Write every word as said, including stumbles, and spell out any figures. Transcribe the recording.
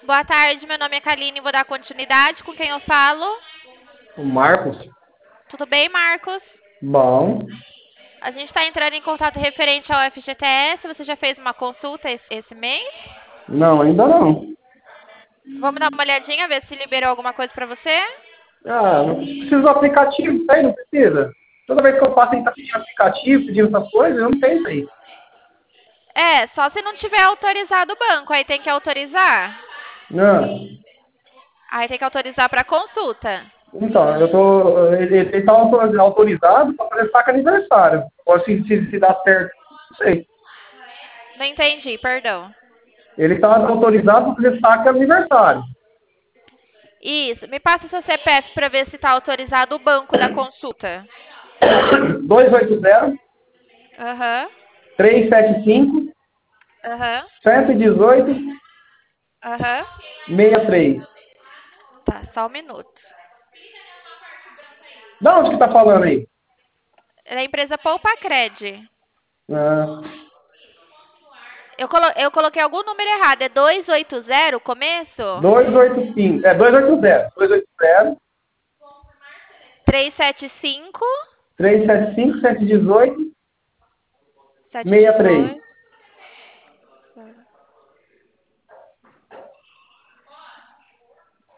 Boa tarde, meu nome é Kaline, vou dar continuidade com quem eu falo. O Marcos? Tudo bem, Marcos? Bom. A gente está entrando em contato referente ao F G T S. Você já fez uma consulta esse, esse mês? Não, ainda não. Vamos dar uma olhadinha, ver se liberou alguma coisa para você? Ah, não precisa do aplicativo, isso aí não precisa. Toda vez que eu passo, ele tá pedindo aplicativo, pedindo essas coisas, eu não tenho isso aí. É, só se não tiver autorizado o banco, aí tem que autorizar. Não. Aí tem que autorizar para consulta. Então, eu tô. Ele, ele tá autor- autorizado para fazer saca aniversário. Ou se, se, se dá certo, não sei. Não entendi, perdão. Ele está autorizado para fazer saca aniversário. Isso, me passa seu C P F para ver se está autorizado o banco da consulta. dois oito zero, Aham, três sete cinco, aham, um um oito, aham. seis três. Tá, só um minuto. Da onde que tá falando aí? É da empresa Poupa Cred. Ah, Eu, colo eu coloquei algum número errado. É dois oito zero o começo? dois oito cinco, é dois oito zero, dois oito zero, trezentos e setenta e cinco, três sete cinco, sete um oito, setecentos e seis três. dezoito.